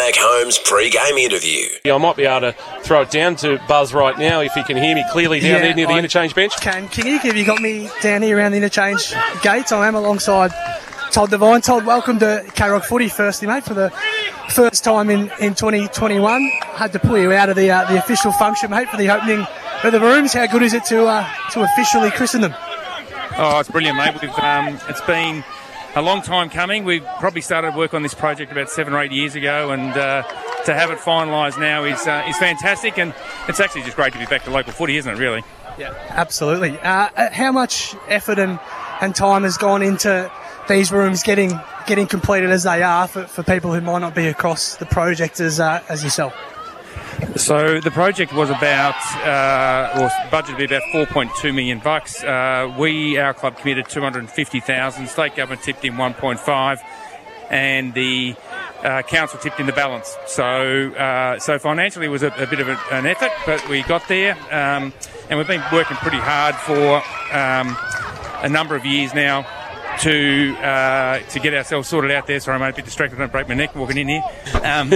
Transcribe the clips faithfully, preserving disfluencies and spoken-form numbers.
Harmac Holmes pre-game interview. I might be able to throw it down to Buzz right now if he can hear me clearly down yeah, there near the I interchange bench. Can Kingy, have you got me down here around the interchange gates? I am alongside Todd Devine. Todd, welcome to K-Rock Footy firstly, mate, for the first time in, in twenty twenty-one. Had to pull you out of the uh, the official function, mate, for the opening of the rooms. How good is it to uh, to officially christen them? Oh, it's brilliant, mate. We've, um, it's been a long time coming. We probably started work on this project about seven or eight years ago, and uh, to have it finalised now is uh, is fantastic. And it's actually just great to be back to local footy, isn't it? Really? Yeah, absolutely. Uh, how much effort and, and time has gone into these rooms getting getting completed as they are for, for people who might not be across the project as uh, as yourself? So the project was about, uh, or budget to be about four point two million bucks. Uh, we, our club, committed two hundred fifty thousand. State government tipped in one point five, and the uh, council tipped in the balance. So, uh, so financially, it was a, a bit of a, an effort, but we got there, um, and we've been working pretty hard for um, a number of years now to uh, to get ourselves sorted out there. Sorry, I'm a bit distracted. Don't break my neck walking in here. Um,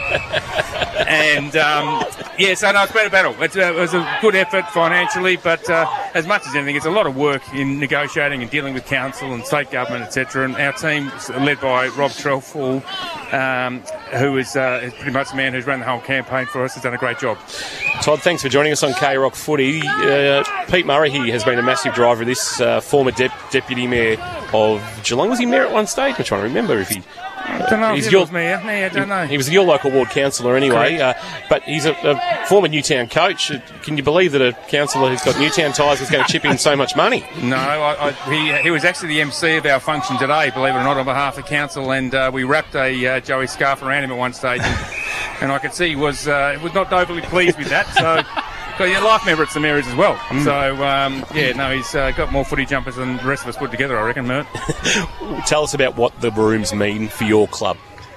and um, yeah, so no, it's been a battle. It's a, it was a good effort financially, but uh, as much as anything, it's a lot of work in negotiating and dealing with council and state government, et cetera. And our team, led by Rob Trelfall, um, who is, uh, is pretty much the man who's run the whole campaign for us, has done a great job. Todd, thanks for joining us on K-Rock Footy. Uh, Pete Murray here has been a massive driver of this, uh, former de- deputy mayor of Geelong. Was he mayor at one stage? I'm trying to remember if he... I don't know if he was mayor. No, I don't know. He was your local ward councillor anyway, uh, but he's a, a former Newtown coach. Can you believe that a councillor who's got Newtown ties is going to chip in so much money? No, I, I, he, he was actually the M C of our function today, believe it or not, on behalf of council, and uh, we wrapped a uh, Joey scarf around him at one stage, and, and I could see he was, uh, was not overly pleased with that, so... So your life member at St Mary's as well. Mm. So, um, yeah, no, he's uh, got more footy jumpers than the rest of us put together, I reckon, Mert. Tell us about what the rooms mean for your club.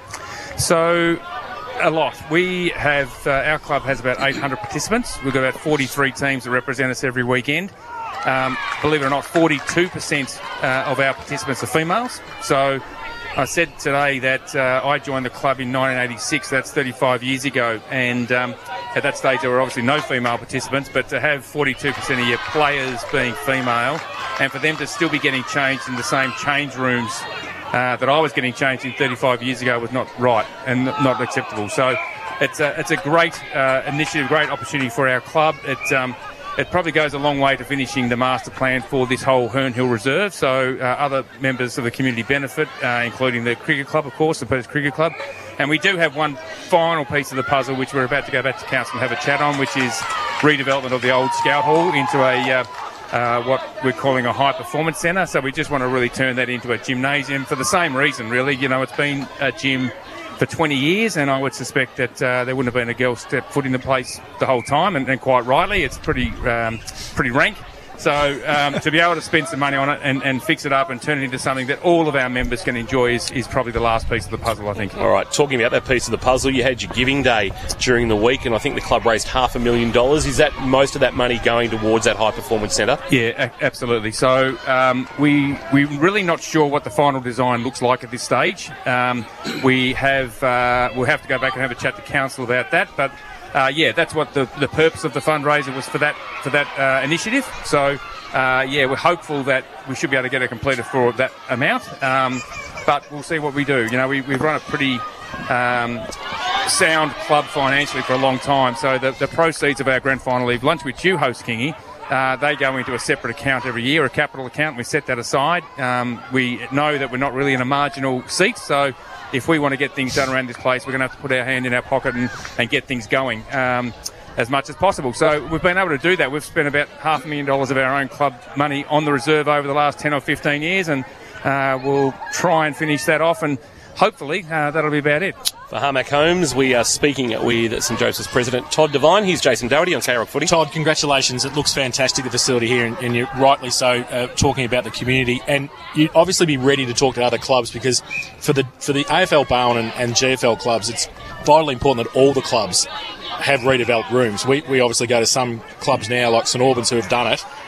So, a lot. We have, uh, our club has about eight hundred participants. We've got about forty-three teams that represent us every weekend. Um, believe it or not, forty-two percent uh, of our participants are females. So, I said today that uh, I joined the club in nineteen eighty-six, that's thirty-five years ago, and um, at that stage there were obviously no female participants, but to have forty-two percent of your players being female, and for them to still be getting changed in the same change rooms uh, that I was getting changed in thirty-five years ago was not right and not acceptable. So it's a, it's a great uh, initiative, great opportunity for our club. It, um, It probably goes a long way to finishing the master plan for this whole Herne Hill Reserve. So uh, other members of the community benefit, uh, including the cricket club, of course, the Perth Cricket Club. And we do have one final piece of the puzzle, which we're about to go back to council and have a chat on, which is redevelopment of the old Scout Hall into a uh, uh, what we're calling a high performance centre. So we just want to really turn that into a gymnasium for the same reason, really. You know, it's been a gym for twenty years, and I would suspect that uh, there wouldn't have been a girl step foot in the place the whole time, and, and quite rightly, it's pretty um, pretty rank. So um, to be able to spend some money on it and, and fix it up and turn it into something that all of our members can enjoy is, is probably the last piece of the puzzle, I think. All right, talking about that piece of the puzzle, you had your giving day during the week, and I think the club raised half a million dollars. Is that most of that money going towards that high performance centre? Yeah, a- absolutely. So um, we we're really not sure what the final design looks like at this stage. Um, we have uh, we'll have to go back and have a chat to council about that, but. Uh, yeah, that's what the, the purpose of the fundraiser was for that for that uh, initiative. So, uh, yeah, we're hopeful that we should be able to get it completed for that amount. Um, but we'll see what we do. You know, we, we've run a pretty um, sound club financially for a long time. So the, the proceeds of our grand final league lunch, which you host, Kingy, uh, they go into a separate account every year, a capital account. We set that aside. Um, we know that we're not really in a marginal seat, so if we want to get things done around this place, we're going to have to put our hand in our pocket and, and get things going um, as much as possible. So we've been able to do that. We've spent about half a million dollars of our own club money on the reserve over the last ten or fifteen years, and uh, we'll try and finish that off, and hopefully uh, that'll be about it. For Harmac Holmes, we are speaking with St Joseph's President Todd Devine. Here's Jason Doherty on K-Rock Footy. Todd, congratulations. It looks fantastic, the facility here, and, and you're rightly so uh, talking about the community. And you'd obviously be ready to talk to other clubs, because for the for the A F L Bowen and, and G F L clubs, it's vitally important that all the clubs have redeveloped rooms. We, we obviously go to some clubs now, like St Albans, who have done it,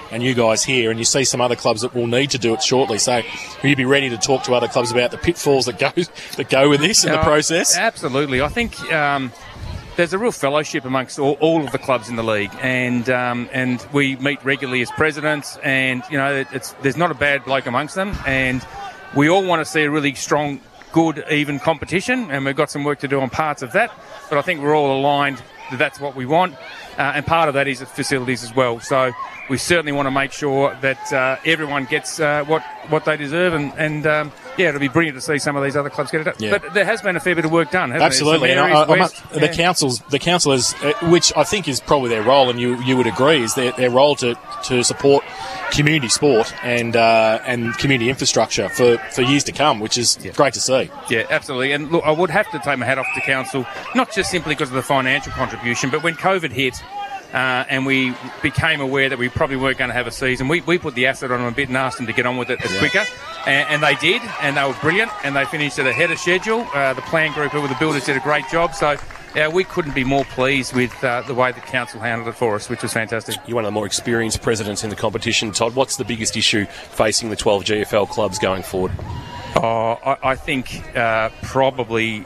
and you guys here, and you see some other clubs that will need to do it shortly. So will you be ready to talk to other clubs about the pitfalls that go that go with this in the Uh, process? Absolutely. I think um, there's a real fellowship amongst all, all of the clubs in the league, and um, and we meet regularly as presidents, and you know it's there's not a bad bloke amongst them, and we all want to see a really strong, good, even competition, and we've got some work to do on parts of that, but I think we're all aligned that that's what we want, uh, and part of that is the facilities as well. So we certainly want to make sure that uh, everyone gets uh, what what they deserve, and, and um, yeah, it'll be brilliant to see some of these other clubs get it up. Yeah. But there has been a fair bit of work done, hasn't Absolutely. there? And Some I, I, areas, I, west, the yeah. councils, the councillors, uh, which I think is probably their role, and you you would agree, is their, their role to, to support community sport and uh, and community infrastructure for, for years to come, which is Yeah. great to see. Yeah, absolutely. And look, I would have to take my hat off to council, not just simply because of the financial contribution, but when COVID hit uh, and we became aware that we probably weren't going to have a season, we, we put the asset on them a bit and asked them to get on with it as quicker. And, and they did, and they were brilliant, and they finished it ahead of schedule. Uh, the plan group who were the builders did a great job. So yeah, we couldn't be more pleased with uh, the way the council handled it for us, which was fantastic. You're one of the more experienced presidents in the competition, Todd. What's the biggest issue facing the twelve G F L clubs going forward? Oh, I, I think uh, probably,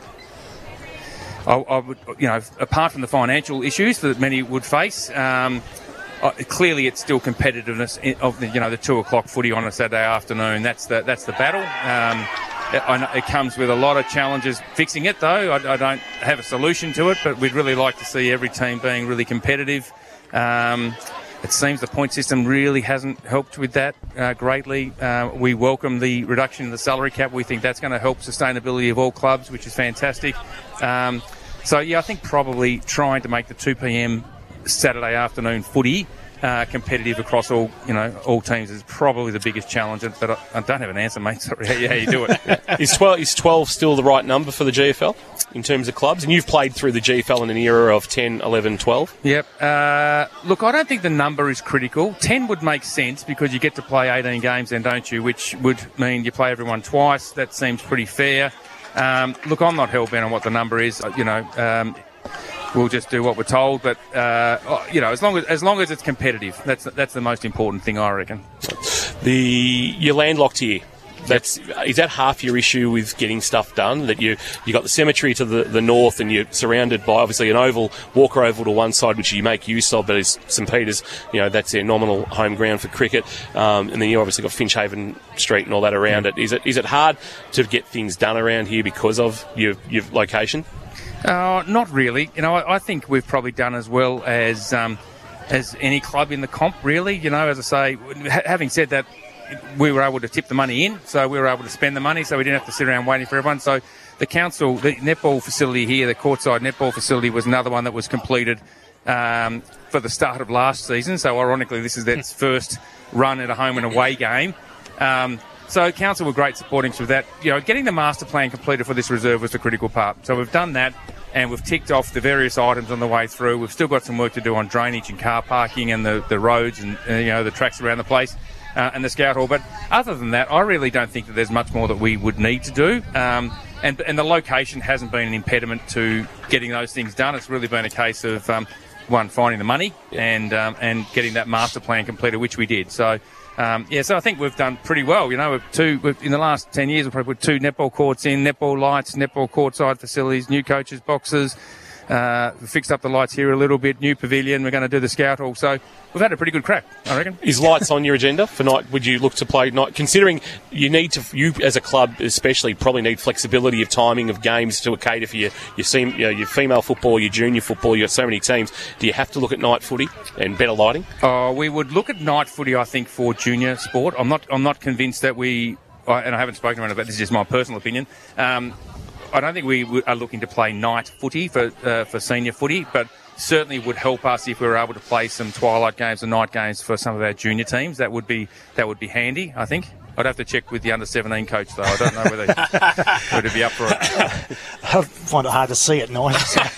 I, I would, you know, apart from the financial issues that many would face, um, uh, clearly it's still competitiveness in, of the, you know, the two o'clock footy on a Saturday afternoon. That's the that's the battle. Um, it, I know it comes with a lot of challenges fixing it, though. I, I don't have a solution to it, but we'd really like to see every team being really competitive. Um, It seems the point system really hasn't helped with that uh, greatly. Uh, we welcome the reduction in the salary cap. We think that's going to help sustainability of all clubs, which is fantastic. Um, so, yeah, I think probably trying to make the two p.m. Saturday afternoon footy uh, competitive across all, you know, all teams is probably the biggest challenge. But I, I don't have an answer, mate. Sorry, how, how you do it. Is twelve, is twelve still the right number for the G F L in terms of clubs? And you've played through the G F L in an era of ten, eleven, twelve. Yep. Uh, look, I don't think the number is critical. ten would make sense because you get to play eighteen games then, don't you? Which would mean you play everyone twice. That seems pretty fair. Um, look, I'm not hell-bent on what the number is. Uh, You know, um, we'll just do what we're told. But, uh, you know, as long as as long as it's competitive, that's that's the most important thing, I reckon. The you're landlocked here. That's is that half your issue with getting stuff done? That you you got the cemetery to the, the north, and you're surrounded by obviously an oval, Walker Oval to one side, which you make use of, but it's St Peters, you know, that's their nominal home ground for cricket, um, and then you obviously got Finchhaven Street and all that around it. Is it is it hard to get things done around here because of your your location? Uh, not really. You know, I, I think we've probably done as well as um, as any club in the comp, really. You know, as I say, ha- having said that, we were able to tip the money in, so we were able to spend the money, so we didn't have to sit around waiting for everyone. So the council, the netball facility here, the courtside netball facility, was another one that was completed um, for the start of last season. So ironically, this is its first run at a home and away game. Um, so council were great supporting with that. You know, getting the master plan completed for this reserve was the critical part. So we've done that, and we've ticked off the various items on the way through. We've still got some work to do on drainage and car parking and the, the roads and uh, you know the tracks around the place. Uh, and the Scout Hall. But other than that, I really don't think that there's much more that we would need to do. Um, and, and the location hasn't been an impediment to getting those things done. It's really been a case of, um, one, finding the money and um, and getting that master plan completed, which we did. So, um, yeah, so I think we've done pretty well. You know, we've two we've, in the last ten years, we've probably put two netball courts in, netball lights, netball courtside facilities, new coaches, boxes. Uh, we fixed up the lights here a little bit, new pavilion. We're going to do the Scout Hall. So we've had a pretty good crack, I reckon. Is lights on your agenda for night? Would you look to play night? Considering you need to, you as a club especially, probably need flexibility of timing of games to cater for your your, sem, you know, your female football, your junior football. You've got so many teams. Do you have to look at night footy and better lighting? Uh, we would look at night footy, I think, for junior sport. I'm not. I'm not convinced that we. And I haven't spoken to anyone about this. Is just my personal opinion. Um, I don't think we are looking to play night footy for uh, for senior footy, but certainly would help us if we were able to play some twilight games and night games for some of our junior teams. That would be that would be handy, I think. I'd have to check with the under seventeen coach, though. I don't know whether whether he'd be up for it. I find it hard to see at night.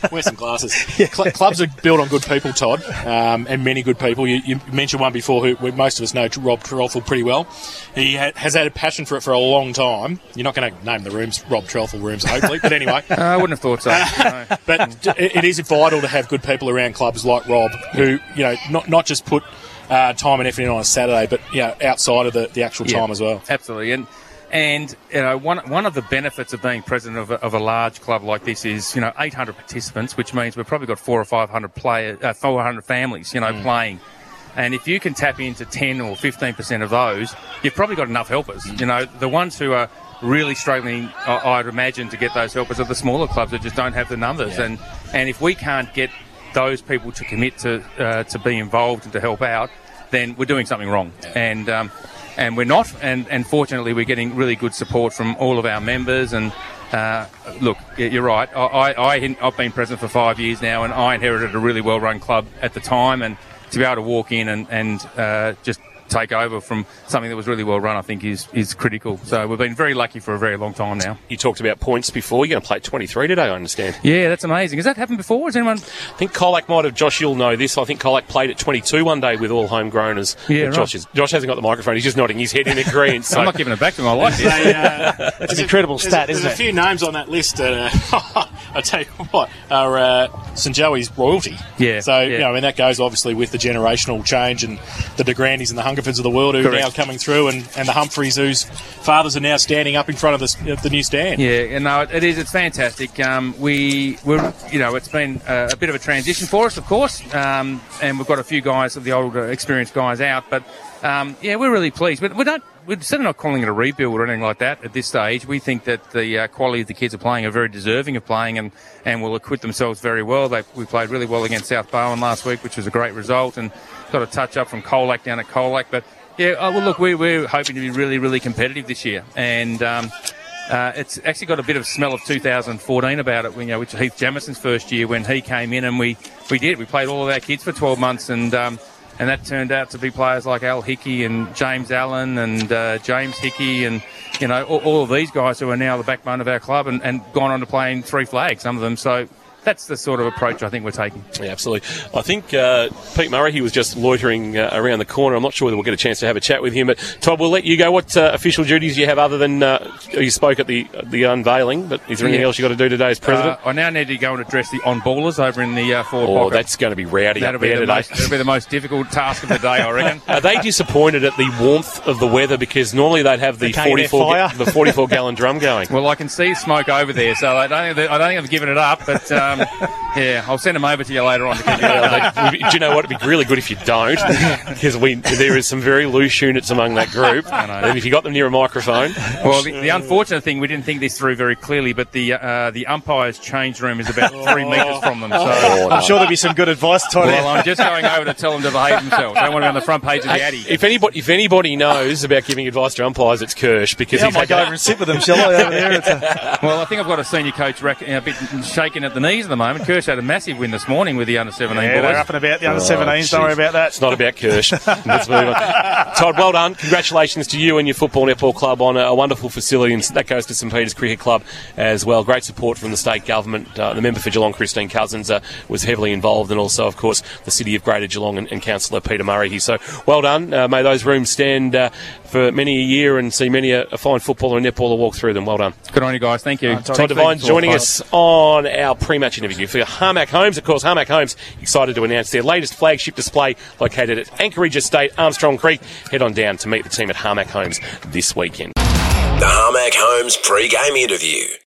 Wear some glasses. Cl- clubs are built on good people, Todd, um, and many good people. You, you mentioned one before who who most of us know, Rob Trelfall, pretty well. He ha- has had a passion for it for a long time. You're not going to name the rooms Rob Trelfall rooms, hopefully, but anyway. Uh, I wouldn't have thought so. No. But it, it is vital to have good people around clubs like Rob, who, you know, not not just put uh, time and effort in on a Saturday, but, you know, outside of the, the actual Yeah, time as well. Absolutely. And And you know, one one of the benefits of being president of a, of a large club like this is, you know, eight hundred participants, which means we've probably got four or five hundred players, uh, four hundred families, you know, mm. playing. And if you can tap into ten or fifteen percent of those, you've probably got enough helpers. Mm. You know, the ones who are really struggling, I, I'd imagine, to get those helpers are the smaller clubs that just don't have the numbers. Yeah. And and if we can't get those people to commit to uh, to be involved and to help out, then we're doing something wrong. Yeah. And um, And we're not, and, and fortunately we're getting really good support from all of our members. And uh, look, you're right, I, I, I've been president for five years now, and I inherited a really well-run club at the time, and to be able to walk in and, and uh, just take over from something that was really well run, I think is is critical. So we've been very lucky for a very long time now. You talked about points before. You're going to play twenty-three today, I understand. Yeah, that's amazing. Has that happened before? Has anyone? I think Colac might have. Josh, you'll know this. I think Colac played at twenty-two one day with all homegrowners. Yeah, right. Josh, is, Josh hasn't got the microphone. He's just nodding his head in agreement. So. I'm not giving it back to him. I like this. They, uh, That's an incredible there's stat, a, isn't there's it? There's a few names on that list that, uh, I tell you what, are uh, St Joey's royalty. Yeah. So, yeah. you know, I mean, that goes obviously with the generational change and the De Grandys and the Hungerfords of the world who Correct. are now coming through, and, and the Humphreys whose fathers are now standing up in front of the, the new stand. Yeah, and no, it is. It's fantastic. Um, we, we're, you know, it's been a, a bit of a transition for us, of course, um, and we've got a few guys, the older, experienced guys out. But um, yeah, we're really pleased. But we don't. We're certainly not calling it a rebuild or anything like that at this stage. We think that the uh, quality of the kids are playing are very deserving of playing, and, and will acquit themselves very well. They, we played really well against South Barwon last week, which was a great result, and got a touch up from Colac down at Colac. But yeah, oh, well, look, we, we're hoping to be really, really competitive this year, and um, uh, it's actually got a bit of smell of two thousand fourteen about it. You know, which Heath Jamison's first year when he came in, and we, we did. We played all of our kids for twelve months, and um, and that turned out to be players like Al Hickey and James Allen and uh, James Hickey, and you know, all, all of these guys who are now the backbone of our club, and, and gone on to play in three flags, some of them. So that's the sort of approach I think we're taking. Yeah, absolutely. I think uh, Pete Murray, he was just loitering uh, around the corner. I'm not sure whether we'll get a chance to have a chat with him. But Todd, we'll let you go. What uh, official duties do you have other than uh, you spoke at the the unveiling? But is there anything Yeah. else you've got to do today as president? Uh, I now need to go and address the on-ballers over in the uh, forward Oh, pocket. that's going to be rowdy That'll up be, there the today. most, that'll be the most difficult task of the day, I reckon. Are they disappointed at the warmth of the weather? Because normally they'd have the They can't get forty-four their ga- the forty-four gallon drum going. Well, I can see smoke over there, so I don't think, they, I don't think I've given it up. But um, yeah, I'll send them over to you later on to keep you Yeah, they- do you know what? It'd be really good if you don't, because we there is some very loose units among that group. I know. And if you got them near a microphone, Well, the, the unfortunate thing, we didn't think this through very clearly, but the uh, the umpire's change room is about three metres from them. So, I'm sure there'll be some good advice, Todd. well, I'm just going over to tell them to behave themselves. They want to be on the front page of the Addy. if anybody if anybody knows about giving advice to umpires, it's Kirsch, because Yeah, I he's might had go that- over and sit with them, shall I, over there? It's a, Well, I think I've got a senior coach rec- a bit shaking at the knees at the moment. Kirsch had a massive win this morning with the under seventeen yeah, they're boys. up and about the under seventeens. Don't worry about that. It's not about Kirsch. Let's move on. Todd, well done. Congratulations to you and your football netball club on a, a wonderful facility, and that goes to St Peter's Cricket Club as well. Great support from the state government. Uh, the member for Geelong, Christine Cousins, uh, was heavily involved, and also, of course, the City of Greater Geelong and, and Councillor Peter Murray here. So, well done. Uh, may those rooms stand uh, for many a year and see many a, a fine footballer and netballer walk through them. Well done. Good on you guys. Thank you. Todd Devine joining us on our pre-match interview for Harmac Homes. Of course, Harmac Homes excited to announce their latest flagship display located at Anchorage Estate, Armstrong Creek. Head on down to meet the team at Harmac Homes this weekend. The Harmac Homes pre-game interview.